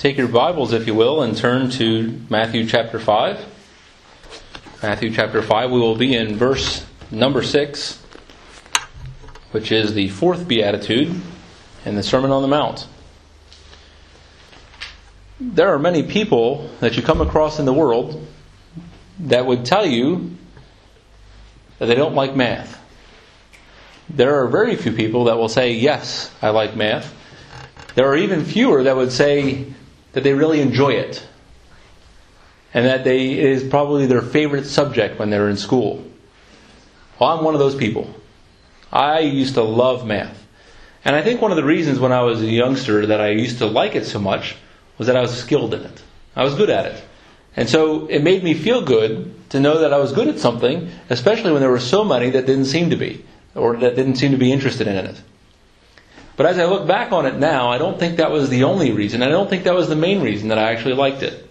Take your Bibles, if you will, and turn to Matthew chapter 5. Matthew chapter 5, we will be in verse number 6, which is the fourth beatitude in the Sermon on the Mount. There are many people that you come across in the world that would tell you that they don't like math. There are very few people that will say, yes, I like math. There are even fewer that would say that they really enjoy it, and that it is probably their favorite subject when they're in school. Well, I'm one of those people. I used to love math. And I think one of the reasons when I was a youngster that I used to like it so much was that I was skilled in it. I was good at it. And so it made me feel good to know that I was good at something, especially when there were so many that didn't seem to be, or that didn't seem to be interested in it. But as I look back on it now, I don't think that was the only reason. I don't think that was the main reason that I actually liked it.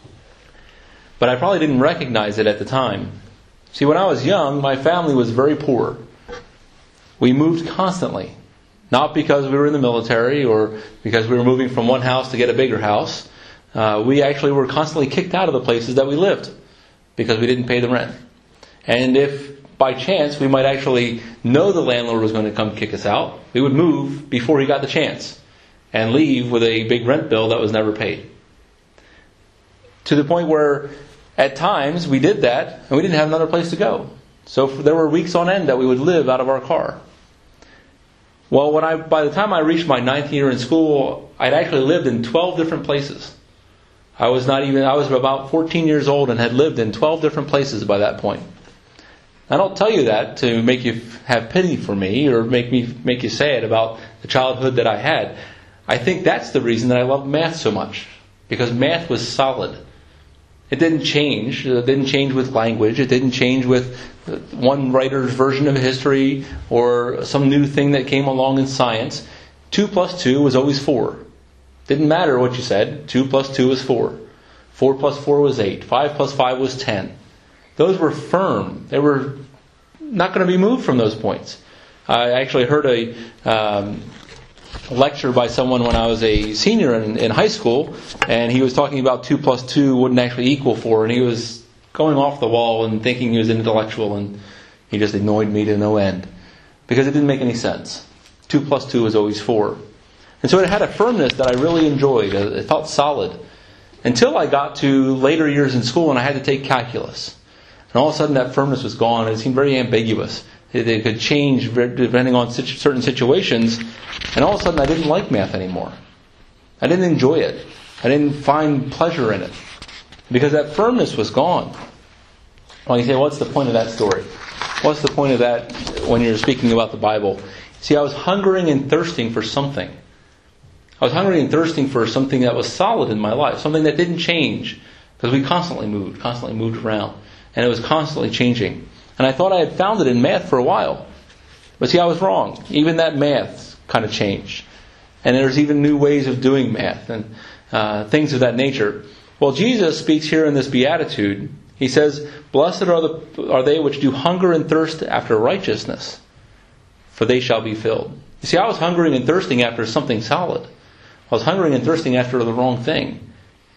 But I probably didn't recognize it at the time. See, when I was young, my family was very poor. We moved constantly. Not because we were in the military or because we were moving from one house to get a bigger house. We actually were constantly kicked out of the places that we lived because we didn't pay the rent. And if by chance we might actually know the landlord was going to come kick us out, we would move before he got the chance and leave with a big rent bill that was never paid. To the point where at times we did that and we didn't have another place to go. So there were weeks on end that we would live out of our car. Well, by the time I reached my 9th year in school, I'd actually lived in 12 different places. I was about 14 years old and had lived in 12 different places by that point. I don't tell you that to make you have pity for me or make you sad about the childhood that I had. I think that's the reason that I love math so much. Because math was solid. It didn't change. It didn't change with language. It didn't change with one writer's version of history or some new thing that came along in science. 2 plus 2 was always 4. Didn't matter what you said. 2 plus 2 was 4. 4 plus 4 was 8. 5 plus 5 was 10. Those were firm. They were not going to be moved from those points. I actually heard a lecture by someone when I was a senior in high school, and he was talking about 2 plus 2 wouldn't actually equal 4, and he was going off the wall and thinking he was intellectual, and he just annoyed me to no end because it didn't make any sense. 2 plus 2 was always 4. And so it had a firmness that I really enjoyed. It felt solid. Until I got to later years in school and I had to take calculus. And all of a sudden that firmness was gone. It seemed very ambiguous. It could change depending on certain situations. And all of a sudden I didn't like math anymore. I didn't enjoy it. I didn't find pleasure in it. Because that firmness was gone. Well, you say, what's the point of that story? What's the point of that when you're speaking about the Bible? See, I was hungering and thirsting for something. I was hungry and thirsting for something that was solid in my life. Something that didn't change. Because we constantly moved around. And it was constantly changing. And I thought I had found it in math for a while. But see, I was wrong. Even that math kind of changed. And there's even new ways of doing math and things of that nature. Well, Jesus speaks here in this beatitude. He says, "Blessed are they which do hunger and thirst after righteousness, for they shall be filled." You see, I was hungering and thirsting after something solid. I was hungering and thirsting after the wrong thing.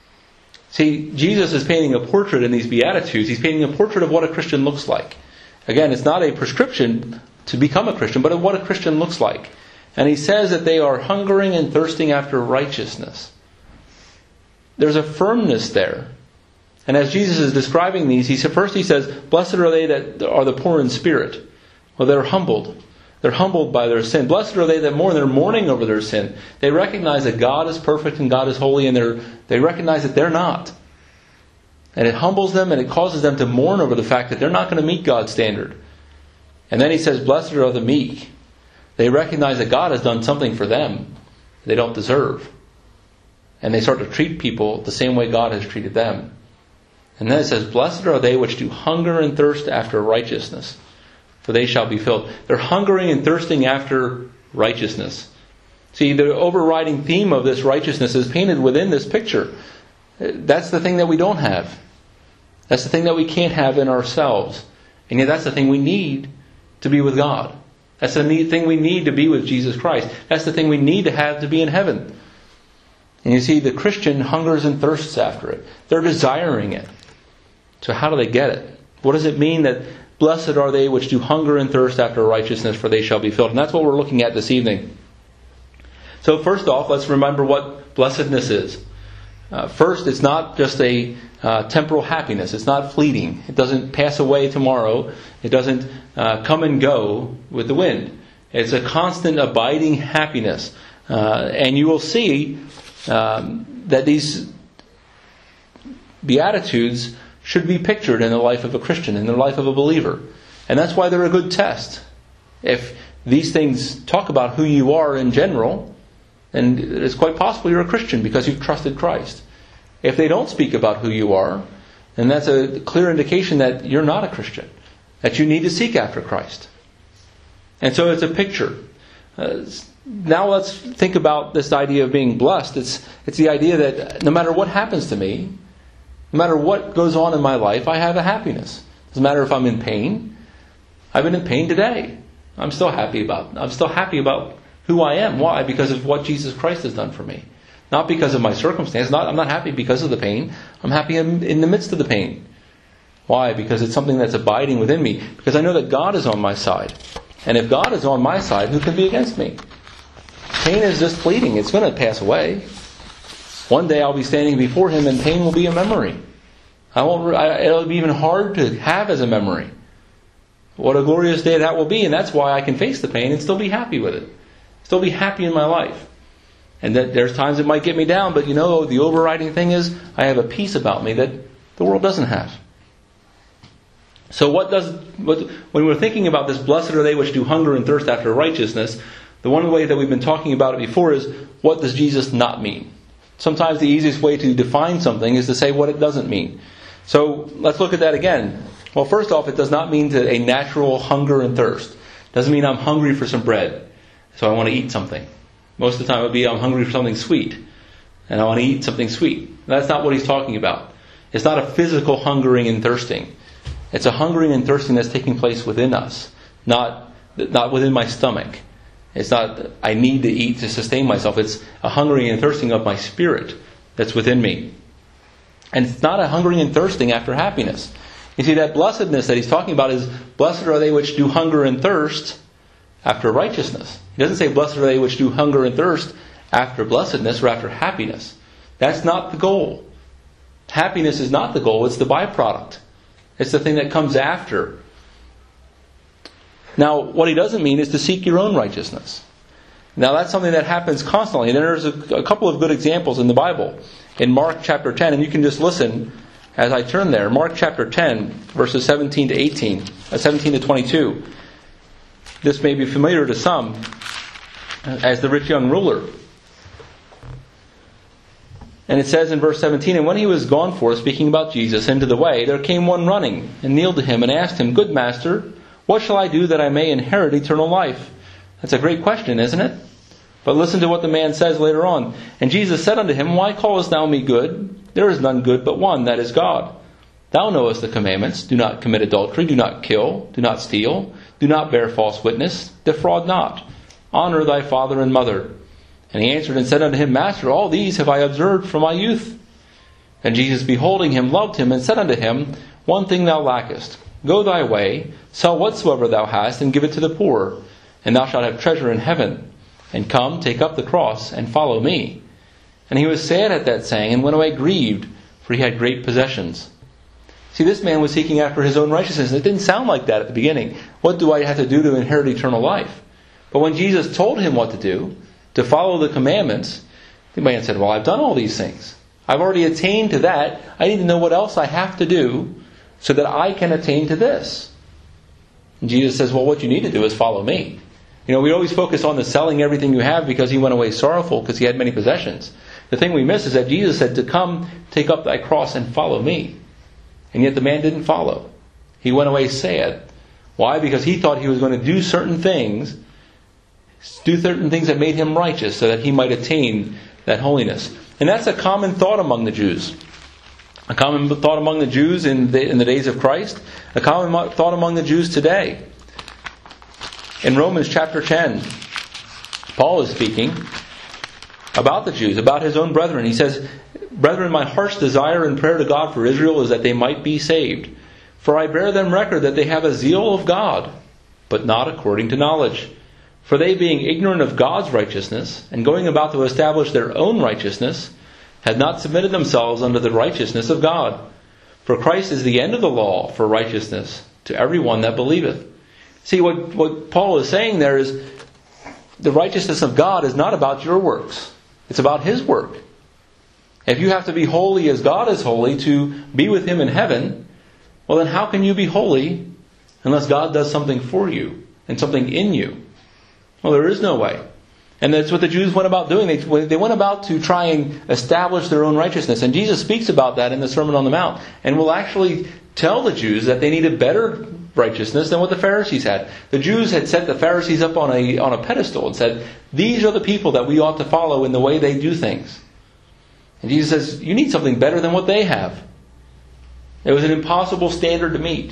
See, Jesus is painting a portrait in these Beatitudes. He's painting a portrait of what a Christian looks like. Again, it's not a prescription to become a Christian, but of what a Christian looks like. And he says that they are hungering and thirsting after righteousness. There's a firmness there. And as Jesus is describing these, he says, "Blessed are they that are the poor in spirit." Well, they're humbled. They're humbled by their sin. Blessed are they that mourn. They're mourning over their sin. They recognize that God is perfect and God is holy, and they recognize that they're not. And it humbles them and it causes them to mourn over the fact that they're not going to meet God's standard. And then he says, "Blessed are the meek." They recognize that God has done something for them they don't deserve. And they start to treat people the same way God has treated them. And then it says, "Blessed are they which do hunger and thirst after righteousness, for they shall be filled." They're hungering and thirsting after righteousness. See, the overriding theme of this righteousness is painted within this picture. That's the thing that we don't have. That's the thing that we can't have in ourselves. And yet that's the thing we need to be with God. That's the thing we need to be with Jesus Christ. That's the thing we need to have to be in heaven. And you see, the Christian hungers and thirsts after it. They're desiring it. So how do they get it? What does it mean that blessed are they which do hunger and thirst after righteousness, for they shall be filled? And that's what we're looking at this evening. So first off, let's remember what blessedness is. First, it's not just a temporal happiness. It's not fleeting. It doesn't pass away tomorrow. It doesn't come and go with the wind. It's a constant, abiding happiness. And you will see that these Beatitudes should be pictured in the life of a Christian, in the life of a believer. And that's why they're a good test. If these things talk about who you are in general, then it's quite possible you're a Christian because you've trusted Christ. If they don't speak about who you are, then that's a clear indication that you're not a Christian, that you need to seek after Christ. And so it's a picture. Now let's think about this idea of being blessed. It's the idea that no matter what happens to me, no matter what goes on in my life, I have a happiness. Doesn't matter if I'm in pain. I've been in pain today. I'm still happy about who I am. Why? Because of what Jesus Christ has done for me. Not because of my circumstance. I'm not happy because of the pain. I'm happy in the midst of the pain. Why? Because it's something that's abiding within me. Because I know that God is on my side. And if God is on my side, who can be against me? Pain is just fleeting. It's going to pass away. One day I'll be standing before Him and pain will be a memory. It'll be even hard to have as a memory. What a glorious day that will be. And that's why I can face the pain and still be happy with it. Still be happy in my life. And that there's times it might get me down, but the overriding thing is I have a peace about me that the world doesn't have. So when we're thinking about this, blessed are they which do hunger and thirst after righteousness, the one way that we've been talking about it before is, what does Jesus not mean? Sometimes the easiest way to define something is to say what it doesn't mean. So let's look at that again. Well, first off, it does not mean a natural hunger and thirst. It doesn't mean I'm hungry for some bread, so I want to eat something. Most of the time it would be I'm hungry for something sweet, and I want to eat something sweet. That's not what he's talking about. It's not a physical hungering and thirsting. It's a hungering and thirsting that's taking place within us, not within my stomach. It's not I need to eat to sustain myself. It's a hungering and thirsting of my spirit that's within me. And it's not a hungering and thirsting after happiness. You see, that blessedness that he's talking about is, blessed are they which do hunger and thirst after righteousness. He doesn't say, blessed are they which do hunger and thirst after blessedness or after happiness. That's not the goal. Happiness is not the goal. It's the byproduct. It's the thing that comes after. Now, what he doesn't mean is to seek your own righteousness. Now, that's something that happens constantly. And there's a couple of good examples in the Bible. In Mark chapter 10, and you can just listen as I turn there. Mark chapter 10, verses 17 to 22. This may be familiar to some as the rich young ruler. And it says in verse 17, and when he was gone forth, speaking about Jesus, into the way, there came one running, and kneeled to him, and asked him, Good master, what shall I do that I may inherit eternal life? That's a great question, isn't it? But listen to what the man says later on. And Jesus said unto him, Why callest thou me good? There is none good but one, that is God. Thou knowest the commandments. Do not commit adultery, do not kill, do not steal, do not bear false witness, defraud not, honor thy father and mother. And he answered and said unto him, Master, all these have I observed from my youth. And Jesus, beholding him, loved him, and said unto him, One thing thou lackest. Go thy way, sell whatsoever thou hast, and give it to the poor, and thou shalt have treasure in heaven. And come, take up the cross, and follow me. And he was sad at that saying, and went away grieved, for he had great possessions. See, this man was seeking after his own righteousness. It didn't sound like that at the beginning. What do I have to do to inherit eternal life? But when Jesus told him what to do, to follow the commandments, the man said, Well, I've done all these things. I've already attained to that. I need to know what else I have to do so that I can attain to this. And Jesus says, well, what you need to do is follow me. We always focus on the selling everything you have because he went away sorrowful because he had many possessions. The thing we miss is that Jesus said to come, take up thy cross and follow me. And yet the man didn't follow. He went away sad. Why? Because he thought he was going to do certain things that made him righteous so that he might attain that holiness. And that's a common thought among the Jews. A common thought among the Jews in the days of Christ. A common thought among the Jews today. In Romans chapter 10, Paul is speaking. about the Jews, about his own brethren. He says, "Brethren, my heart's desire and prayer to God for Israel is that they might be saved. For I bear them record that they have a zeal of God, but not according to knowledge. For they, being ignorant of God's righteousness, and going about to establish their own righteousness, had not submitted themselves unto the righteousness of God. For Christ is the end of the law for righteousness to everyone that believeth." See, what Paul is saying there is, the righteousness of God is not about your works. It's about His work. If you have to be holy as God is holy to be with Him in heaven, well then how can you be holy unless God does something for you and something in you? Well, there is no way. And that's what the Jews went about doing. They went about to try and establish their own righteousness. And Jesus speaks about that in the Sermon on the Mount, and will actually tell the Jews that they needed better righteousness than what the Pharisees had. The Jews had set the Pharisees up on a pedestal and said, these are the people that we ought to follow in the way they do things. And Jesus says, you need something better than what they have. It was an impossible standard to meet.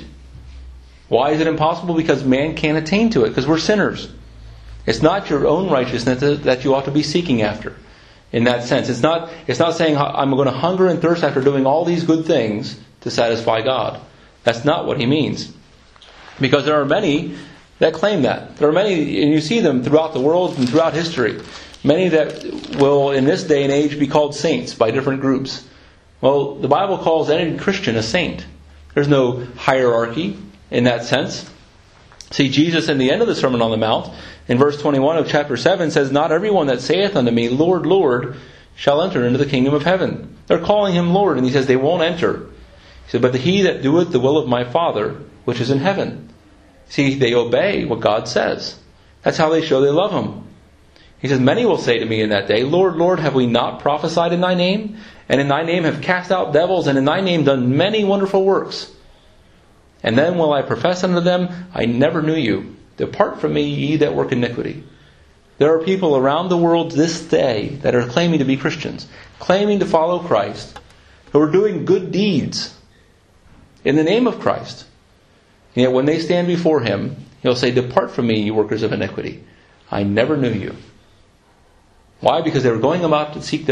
Why is it impossible? Because man can't attain to it, because we're sinners. It's not your own righteousness that you ought to be seeking after. In that sense, it's not saying I'm going to hunger and thirst after doing all these good things to satisfy God. That's not what he means. Because there are many that claim that. There are many, and you see them throughout the world and throughout history. Many that will, in this day and age, be called saints by different groups. Well, the Bible calls any Christian a saint. There's no hierarchy in that sense. See, Jesus in the end of the Sermon on the Mount, in verse 21 of chapter 7, says, "Not everyone that saith unto me, Lord, Lord, shall enter into the kingdom of heaven." They're calling him Lord, and he says they won't enter. He said, "But he that doeth the will of my Father, which is in heaven." See, they obey what God says. That's how they show they love him. He says, "Many will say to me in that day, Lord, Lord, have we not prophesied in thy name? And in thy name have cast out devils, and in thy name done many wonderful works? And then will I profess unto them, I never knew you. Depart from me, ye that work iniquity." There are people around the world this day that are claiming to be Christians, claiming to follow Christ, who are doing good deeds in the name of Christ. And yet when they stand before him, he'll say, "Depart from me, you workers of iniquity. I never knew you." Why? Because they were going about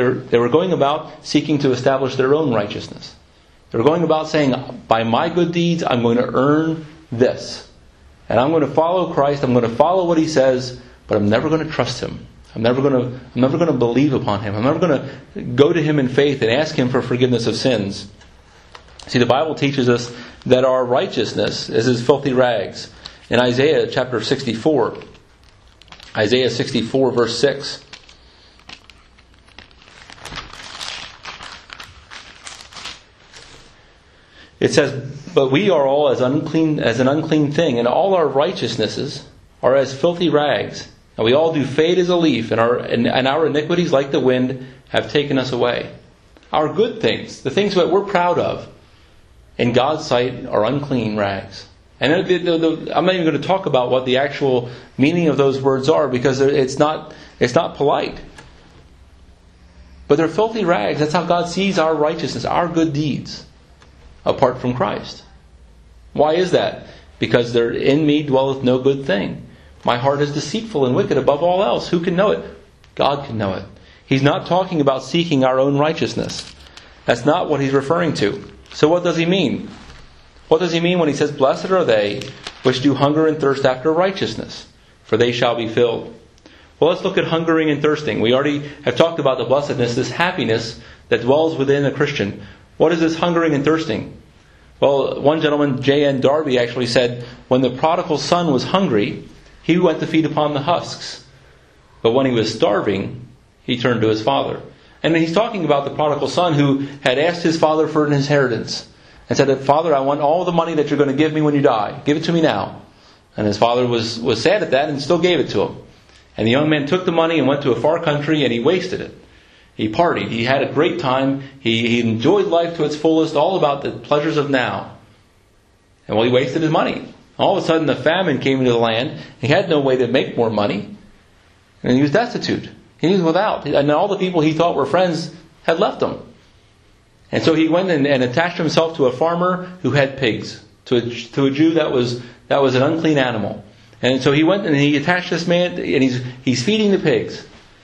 seeking to establish their own righteousness. They were going about saying, by my good deeds, I'm going to earn this. And I'm going to follow Christ. I'm going to follow what he says, but I'm never going to trust him. I'm never going to believe upon him. I'm never going to go to him in faith and ask him for forgiveness of sins. See, the Bible teaches us that our righteousness is as filthy rags. In Isaiah chapter 64, Isaiah 64 verse 6. It says, "But we are all as an unclean thing, and all our righteousnesses are as filthy rags. And we all do fade as a leaf, and our iniquities, like the wind, have taken us away." Our good things, the things that we're proud of, in God's sight are unclean rags. And I'm not even going to talk about what the actual meaning of those words are, because it's not polite. But they're filthy rags. That's how God sees our righteousness, our good deeds, apart from Christ. Why is that? Because there in me dwelleth no good thing. My heart is deceitful and wicked above all else. Who can know it? God can know it. He's not talking about seeking our own righteousness. That's not what he's referring to. So what does he mean? What does he mean when he says, "Blessed are they which do hunger and thirst after righteousness, for they shall be filled"? Well, let's look at hungering and thirsting. We already have talked about the blessedness, this happiness that dwells within a Christian. What is this hungering and thirsting? Well, one gentleman, J.N. Darby, actually said, when the prodigal son was hungry, he went to feed upon the husks. But when he was starving, he turned to his father. And he's talking about the prodigal son who had asked his father for an inheritance and said, "Father, I want all the money that you're going to give me when you die. Give it to me now." And his father was sad at that and still gave it to him. And the young man took the money and went to a far country, and he wasted it. He partied. He had a great time. He enjoyed life to its fullest, all about the pleasures of now. And well, he wasted his money. All of a sudden, the famine came into the land. He had no way to make more money. And he was destitute. He was without. And all the people he thought were friends had left him. And so he went and attached himself to a farmer who had pigs. To a Jew that was an unclean animal. And so he went and he attached this man, and he's feeding the pigs.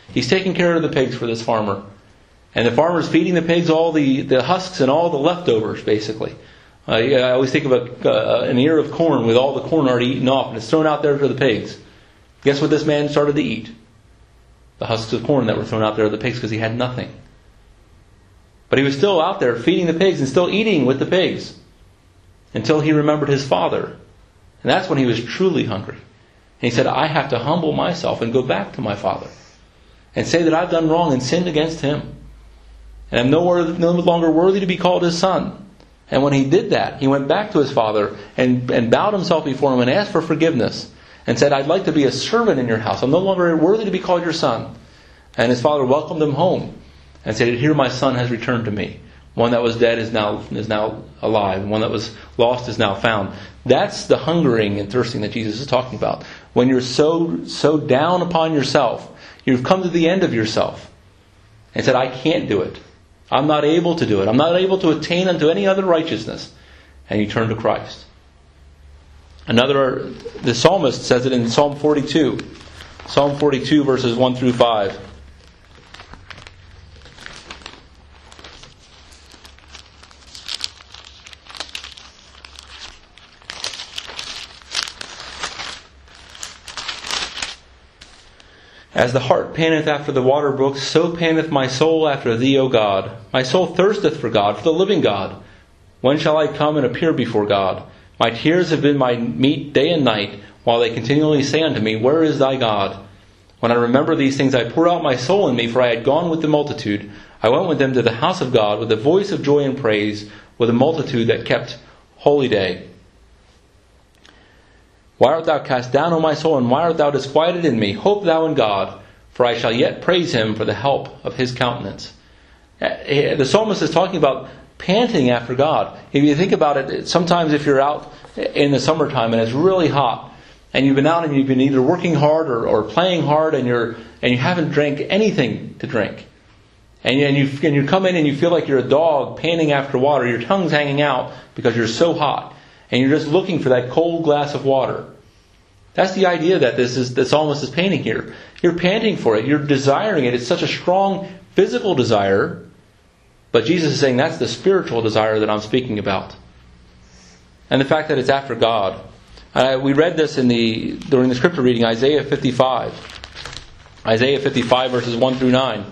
He's taking care of the pigs for this farmer. And the farmer's feeding the pigs all the husks and all the leftovers, basically. I always think of an ear of corn with all the corn already eaten off, and it's thrown out there for the pigs. Guess what this man started to eat? The husks of corn that were thrown out there to the pigs, because he had nothing. But he was still out there feeding the pigs and still eating with the pigs until he remembered his father. And that's when he was truly hungry. And he said, I have to humble myself and go back to my father and say that I've done wrong and sinned against him. And I'm no longer worthy to be called his son. And when he did that, he went back to his father and bowed himself before him and asked for forgiveness and said, I'd like to be a servant in your house. I'm no longer worthy to be called your son. And his father welcomed him home and said, here my son has returned to me. One that was dead is now alive. One that was lost is now found. That's the hungering and thirsting that Jesus is talking about. When you're so down upon yourself, you've come to the end of yourself and said, I can't do it. I'm not able to do it. I'm not able to attain unto any other righteousness. And you turn to Christ. The psalmist says it in Psalm 42. Psalm 42 verses 1 through 5. As the hart panteth after the water brooks, so panteth my soul after thee, O God. My soul thirsteth for God, for the living God. When shall I come and appear before God? My tears have been my meat day and night, while they continually say unto me, where is thy God? When I remember these things, I pour out my soul in me, for I had gone with the multitude. I went with them to the house of God, with a voice of joy and praise, with a multitude that kept holy day. Why art thou cast down, O my soul, and why art thou disquieted in me? Hope thou in God, for I shall yet praise him for the help of his countenance. The psalmist is talking about panting after God. If you think about it, sometimes if you're out in the summertime and it's really hot, and you've been out and you've been either working hard or playing hard, and you haven't drank anything to drink, and you come in and you feel like you're a dog panting after water, your tongue's hanging out because you're so hot, and you're just looking for that cold glass of water. That's the idea that the psalmist is painting here. You're panting for it. You're desiring it. It's such a strong physical desire. But Jesus is saying that's the spiritual desire that I'm speaking about. And the fact that it's after God. We read this during the scripture reading, Isaiah 55. Isaiah 55 verses 1 through 9.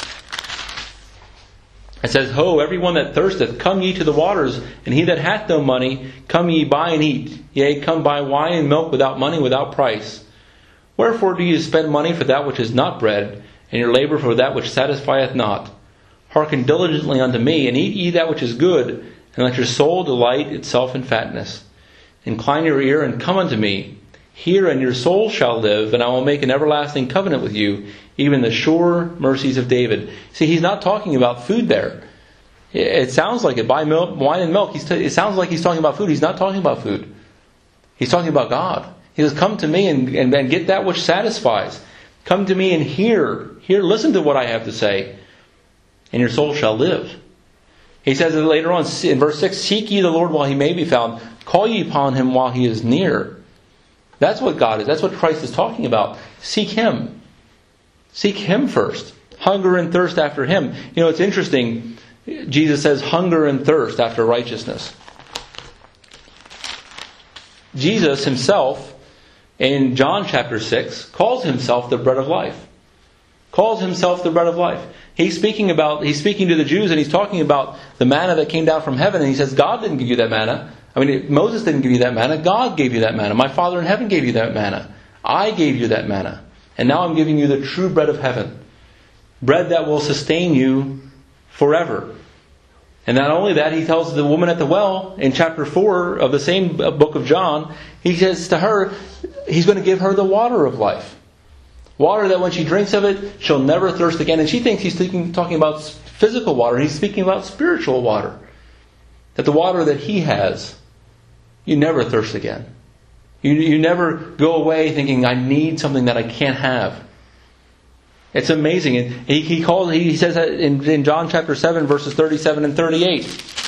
It says, Ho, everyone that thirsteth, come ye to the waters, and he that hath no money, come ye buy and eat. Yea, come buy wine and milk without money, without price. Wherefore do ye spend money for that which is not bread, and your labor for that which satisfieth not? Hearken diligently unto me, and eat ye that which is good, and let your soul delight itself in fatness. Incline your ear, and come unto me. Hear, and your soul shall live, and I will make an everlasting covenant with you, even the sure mercies of David. See, he's not talking about food there. It sounds like it. Buy milk, wine and milk. It sounds like he's talking about food. He's not talking about food. He's talking about God. He says, come to me and get that which satisfies. Come to me and hear. Listen to what I have to say, and your soul shall live. He says it later on in verse 6, Seek ye the Lord while he may be found. Call ye upon him while he is near. That's what God is. That's what Christ is talking about. Seek him. Seek him first. Hunger and thirst after him. You know, it's interesting. Jesus says hunger and thirst after righteousness. Jesus himself, in John chapter 6, calls himself the bread of life. Calls himself the bread of life. He's speaking to the Jews, and he's talking about the manna that came down from heaven, and he says, God didn't give you that manna. Moses didn't give you that manna. God gave you that manna. My Father in heaven gave you that manna. I gave you that manna. And now I'm giving you the true bread of heaven. Bread that will sustain you forever. And not only that, he tells the woman at the well in chapter 4 of the same book of John, he says to her, he's going to give her the water of life. Water that when she drinks of it, she'll never thirst again. And she thinks he's talking about physical water. He's speaking about spiritual water. That the water that he has, you never thirst again. You never go away thinking, I need something that I can't have. It's amazing. And he says that in John chapter 7, verses 37 and 38.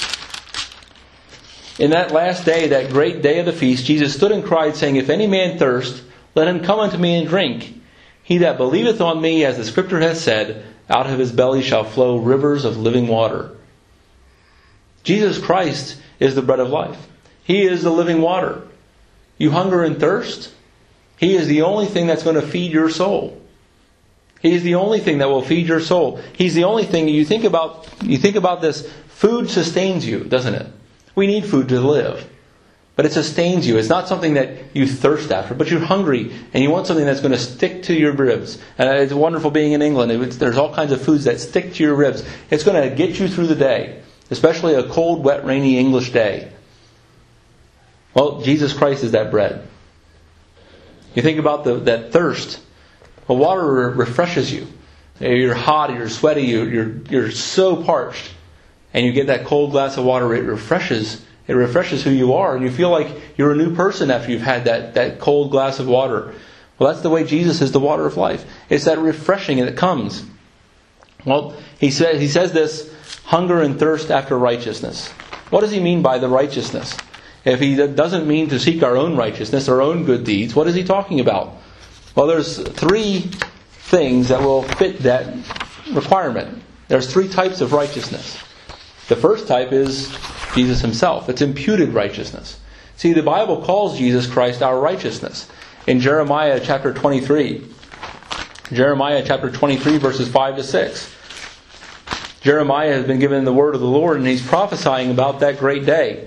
In that last day, that great day of the feast, Jesus stood and cried, saying, If any man thirst, let him come unto me and drink. He that believeth on me, as the Scripture hath said, out of his belly shall flow rivers of living water. Jesus Christ is the bread of life. He is the living water. You hunger and thirst? He is the only thing that's going to feed your soul. He is the only thing that will feed your soul. He's the only thing you think about this. Food sustains you, doesn't it? We need food to live. But it sustains you. It's not something that you thirst after, but you're hungry and you want something that's going to stick to your ribs. It's wonderful being in England. There's all kinds of foods that stick to your ribs. It's going to get you through the day, especially a cold, wet, rainy English day. Well, Jesus Christ is that bread. You think about that thirst. Well, water refreshes you. You're hot, you're sweaty, you're so parched. And you get that cold glass of water, it refreshes who you are. And you feel like you're a new person after you've had that cold glass of water. Well, that's the way Jesus is the water of life. It's that refreshing that comes. Well, he says this, hunger and thirst after righteousness. What does he mean by the righteousness? If he doesn't mean to seek our own righteousness, our own good deeds, what is he talking about? Well, there's 3 things that will fit that requirement. There's 3 types of righteousness. The first type is Jesus himself. It's imputed righteousness. See, the Bible calls Jesus Christ our righteousness. In Jeremiah chapter 23. Jeremiah chapter 23 verses 5 to 6. Jeremiah has been given the word of the Lord and he's prophesying about that great day.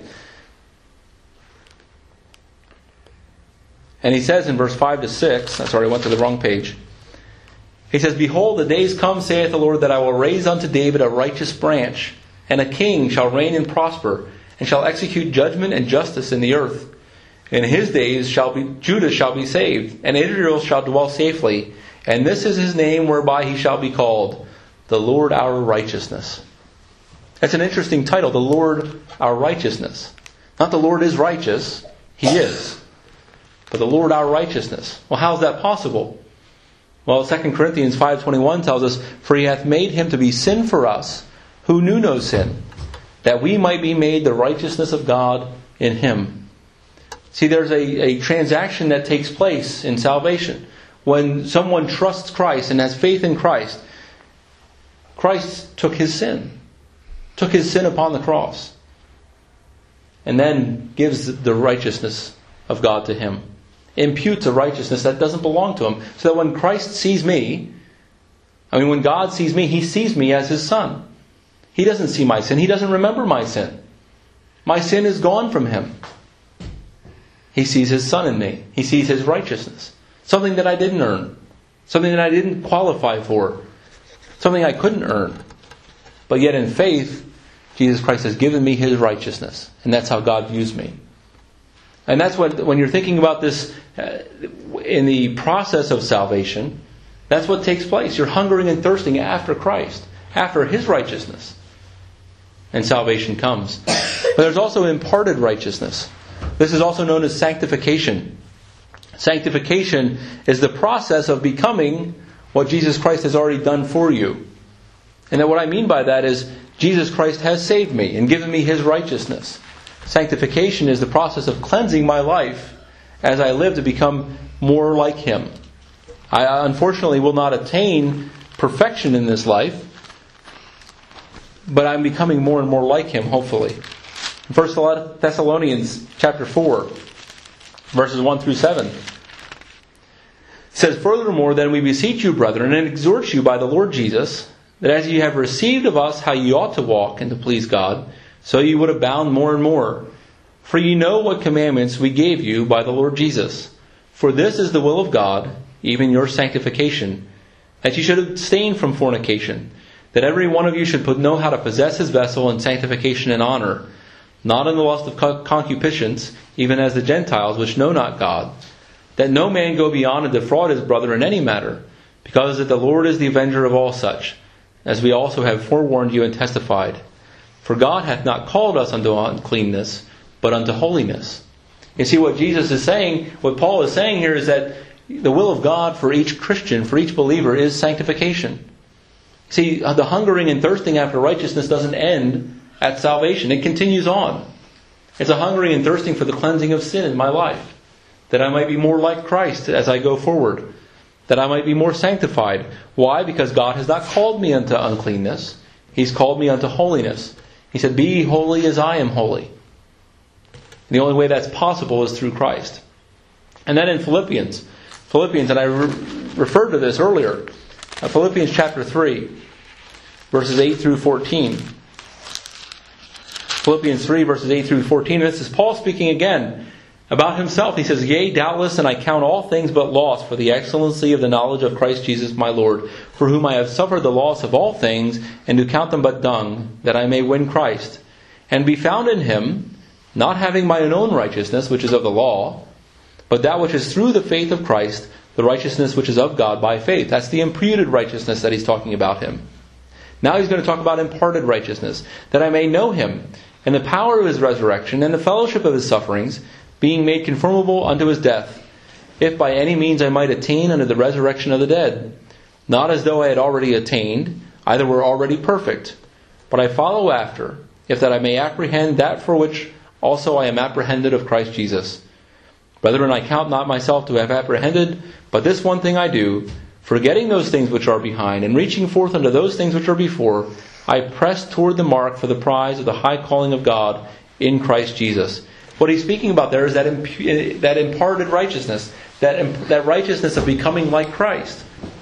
And he says in verse 5 to 6, I went to the wrong page. He says, Behold, the days come, saith the Lord, that I will raise unto David a righteous branch, and a king shall reign and prosper, and shall execute judgment and justice in the earth. In his days Judah shall be saved, and Israel shall dwell safely. And this is his name whereby he shall be called, the Lord our righteousness. That's an interesting title, the Lord our righteousness. Not the Lord is righteous, he is. But the Lord our righteousness. Well, how is that possible? Well, 2 Corinthians 5:21 tells us, For he hath made him to be sin for us, who knew no sin, that we might be made the righteousness of God in him. See, there's a transaction that takes place in salvation. When someone trusts Christ and has faith in Christ, Christ took his sin upon the cross, and then gives the righteousness of God to him. Imputes a righteousness that doesn't belong to him. So that when Christ sees me, when God sees me, he sees me as his son. He doesn't see my sin. He doesn't remember my sin. My sin is gone from him. He sees his son in me. He sees his righteousness. Something that I didn't earn. Something that I didn't qualify for. Something I couldn't earn. But yet in faith, Jesus Christ has given me his righteousness. And that's how God views me. And that's when you're thinking about this in the process of salvation, that's what takes place. You're hungering and thirsting after Christ, after his righteousness. And salvation comes. But there's also imparted righteousness. This is also known as sanctification. Sanctification is the process of becoming what Jesus Christ has already done for you. And then what I mean by that is Jesus Christ has saved me and given me his righteousness. Sanctification is the process of cleansing my life as I live to become more like him. I unfortunately will not attain perfection in this life, but I'm becoming more and more like him, hopefully. 1 Thessalonians chapter 4, verses 1 through 7. It says, Furthermore, then we beseech you, brethren, and exhort you by the Lord Jesus, that as ye have received of us how ye ought to walk and to please God, so you would abound more and more. For ye know what commandments we gave you by the Lord Jesus. For this is the will of God, even your sanctification, that ye should abstain from fornication, that every one of you should know how to possess his vessel in sanctification and honor, not in the lust of concupiscence, even as the Gentiles which know not God, that no man go beyond and defraud his brother in any matter, because that the Lord is the avenger of all such, as we also have forewarned you and testified. For God hath not called us unto uncleanness, but unto holiness. You see what Jesus is saying, what Paul is saying here is that the will of God for each Christian, for each believer, is sanctification. See, the hungering and thirsting after righteousness doesn't end at salvation. It continues on. It's a hungering and thirsting for the cleansing of sin in my life, that I might be more like Christ as I go forward. that I might be more sanctified. Why? Because God has not called me unto uncleanness. He's called me unto holiness. He said, be ye holy as I am holy. And the only way that's possible is through Christ. And then in Philippians, and I referred to this earlier, Philippians chapter 3, verses 8 through 14. Philippians 3, verses 8 through 14. This is Paul speaking again about himself. He says, yea, doubtless, and I count all things but loss for the excellency of the knowledge of Christ Jesus my Lord, for whom I have suffered the loss of all things, and do count them but dung, that I may win Christ, and be found in him, not having mine own righteousness, which is of the law, but that which is through the faith of Christ, the righteousness which is of God by faith. That's the imputed righteousness that he's talking about him. Now he's going to talk about imparted righteousness, that I may know him, and the power of his resurrection, and the fellowship of his sufferings, being made conformable unto his death, if by any means I might attain unto the resurrection of the dead. Not as though I had already attained, either were already perfect, but I follow after, if that I may apprehend that for which also I am apprehended of Christ Jesus. Brethren, I count not myself to have apprehended, but this one thing I do, forgetting those things which are behind, and reaching forth unto those things which are before, I press toward the mark for the prize of the high calling of God in Christ Jesus. What he's speaking about there is that imparted righteousness, that righteousness of becoming like Christ.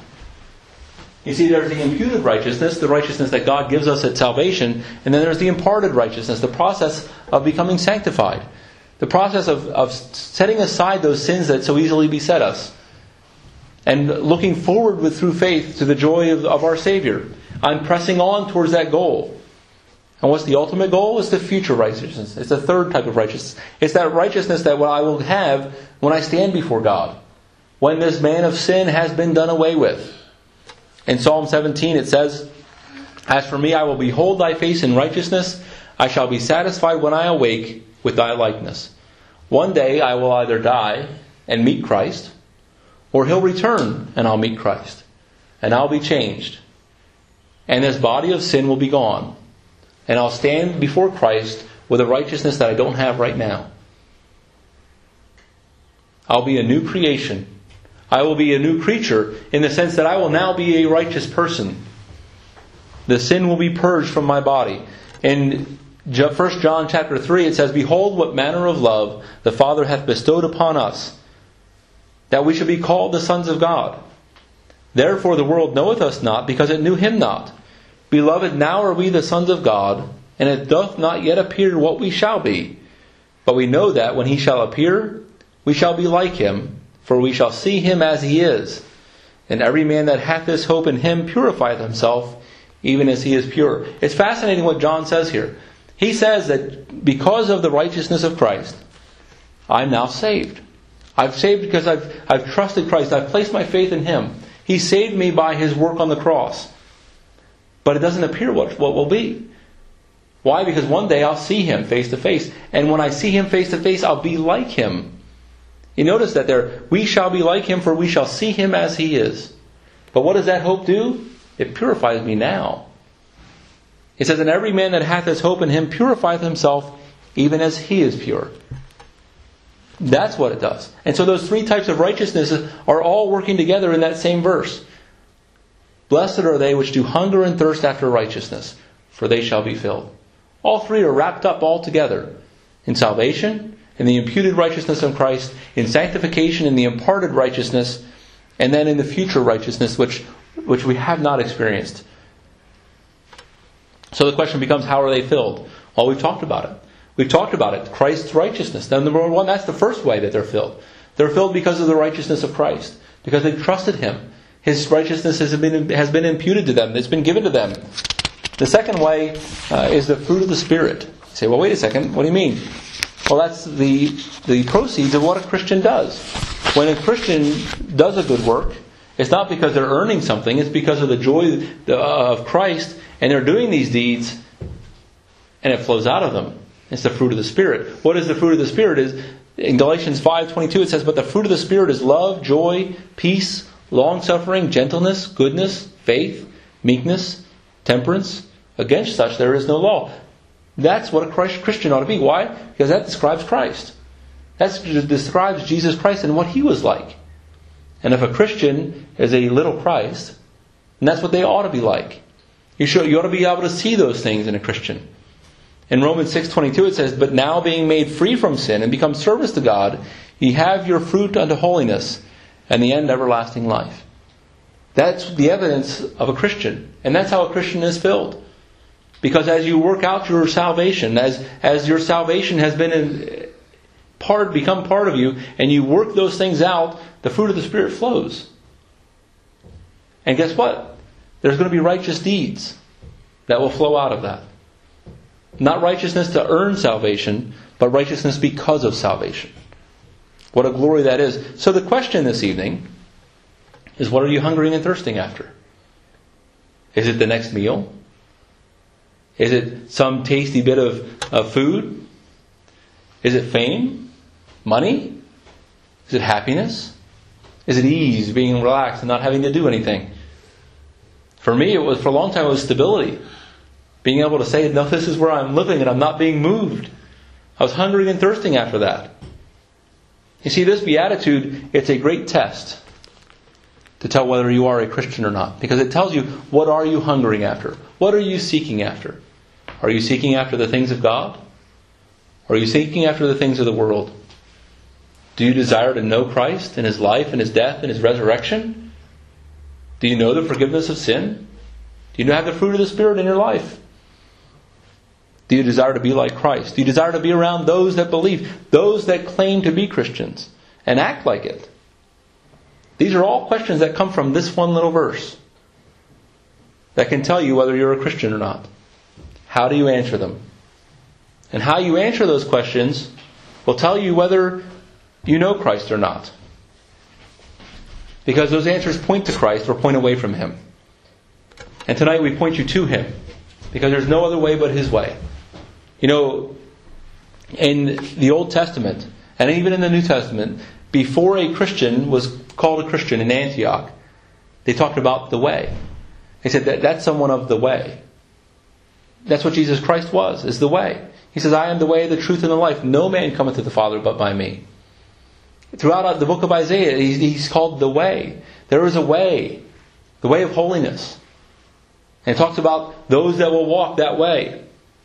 You see, there's the imputed righteousness, the righteousness that God gives us at salvation, and then there's the imparted righteousness, the process of becoming sanctified, the process of setting aside those sins that so easily beset us, and looking forward through faith to the joy of our Savior. I'm pressing on towards that goal. And what's the ultimate goal? It's the future righteousness. It's the third type of righteousness. It's that righteousness that I will have when I stand before God, when this man of sin has been done away with. In Psalm 17 it says, as for me, I will behold thy face in righteousness. I shall be satisfied when I awake with thy likeness. One day I will either die and meet Christ, or he'll return and I'll meet Christ. And I'll be changed. And this body of sin will be gone. And I'll stand before Christ with a righteousness that I don't have right now. I'll be a new creation. I will be a new creature in the sense that I will now be a righteous person. The sin will be purged from my body. In 1 John chapter 3 it says, behold what manner of love the Father hath bestowed upon us, that we should be called the sons of God. Therefore the world knoweth us not, because it knew him not. Beloved, now are we the sons of God, and it doth not yet appear what we shall be. But we know that when he shall appear, we shall be like him, for we shall see him as he is. And every man that hath this hope in him purifieth himself, even as he is pure. It's fascinating what John says here. He says that because of the righteousness of Christ, I'm now saved. I've saved because I've trusted Christ. I've placed my faith in him. He saved me by his work on the cross. But it doesn't appear what will be. Why? Because one day I'll see him face to face. And when I see him face to face, I'll be like him. You notice that there, we shall be like him, for we shall see him as he is. But what does that hope do? It purifies me now. It says, and every man that hath his hope in him purifieth himself, even as he is pure. That's what it does. And so those three types of righteousness are all working together in that same verse. Blessed are they which do hunger and thirst after righteousness, for they shall be filled. All three are wrapped up all together. In salvation, in the imputed righteousness of Christ, in sanctification, in the imparted righteousness, and then in the future righteousness which we have not experienced. So the question becomes, how are they filled? Well, we've talked about it. We've talked about it. Christ's righteousness. Then number one, that's the first way that they're filled. They're filled because of the righteousness of Christ. Because they've trusted him. His righteousness has been imputed to them. It's been given to them. The second way is the fruit of the Spirit. You say, well, wait a second. What do you mean? Well, that's the proceeds of what a Christian does. When a Christian does a good work, it's not because they're earning something. It's because of the joy of Christ, and they're doing these deeds, and it flows out of them. It's the fruit of the Spirit. What is the fruit of the Spirit? Is in Galatians 5:22 it says, but the fruit of the Spirit is love, joy, peace, long-suffering, gentleness, goodness, faith, meekness, temperance. Against such there is no law. That's what a Christian ought to be. Why? Because that describes Christ. That describes Jesus Christ and what he was like. And if a Christian is a little Christ, then that's what they ought to be like. You ought to be able to see those things in a Christian. In Romans 6:22 it says, "But now being made free from sin and become servants to God, ye have your fruit unto holiness, and the end everlasting life." That's the evidence of a Christian. And that's how a Christian is filled. Because as you work out your salvation, as your salvation has become part of you, and you work those things out, the fruit of the Spirit flows. And guess what? There's going to be righteous deeds that will flow out of that. Not righteousness to earn salvation, but righteousness because of salvation. What a glory that is. So the question this evening is, what are you hungering and thirsting after? Is it the next meal? Is it some tasty bit of food? Is it fame? Money? Is it happiness? Is it ease, being relaxed and not having to do anything? For me, for a long time, it was stability. Being able to say, no, this is where I'm living and I'm not being moved. I was hungering and thirsting after that. You see, this beatitude, it's a great test to tell whether you are a Christian or not. Because it tells you, what are you hungering after? What are you seeking after? Are you seeking after the things of God? Or are you seeking after the things of the world? Do you desire to know Christ and His life and His death and His resurrection? Do you know the forgiveness of sin? Do you have the fruit of the Spirit in your life? Do you desire to be like Christ? Do you desire to be around those that believe, those that claim to be Christians, and act like it? These are all questions that come from this one little verse that can tell you whether you're a Christian or not. How do you answer them? And how you answer those questions will tell you whether you know Christ or not. Because those answers point to Christ or point away from Him. And tonight we point you to Him. Because there's no other way but His way. You know, in the Old Testament, and even in the New Testament, before a Christian was called a Christian in Antioch, they talked about the way. They said that's someone of the way. That's what Jesus Christ was, is the way. He says, I am the way, the truth, and the life. No man cometh to the Father but by me. Throughout the book of Isaiah, he's called the way. There is a way. The way of holiness. And it talks about those that will walk that way.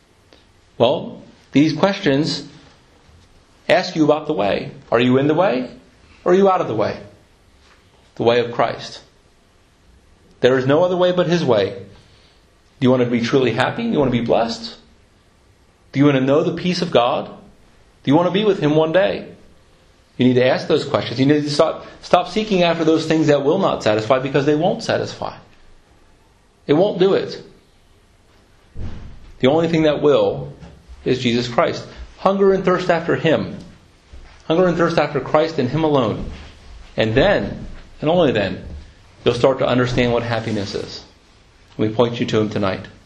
Well, these questions ask you about the way. Are you in the way? Or are you out of the way? The way of Christ. There is no other way but His way. Do you want to be truly happy? Do you want to be blessed? Do you want to know the peace of God? Do you want to be with Him one day? You need to ask those questions. You need to stop seeking after those things that will not satisfy, because they won't satisfy. It won't do it. The only thing that will is Jesus Christ. Hunger and thirst after Him. Hunger and thirst after Christ and Him alone. And then, and only then, you'll start to understand what happiness is. We point you to Him tonight.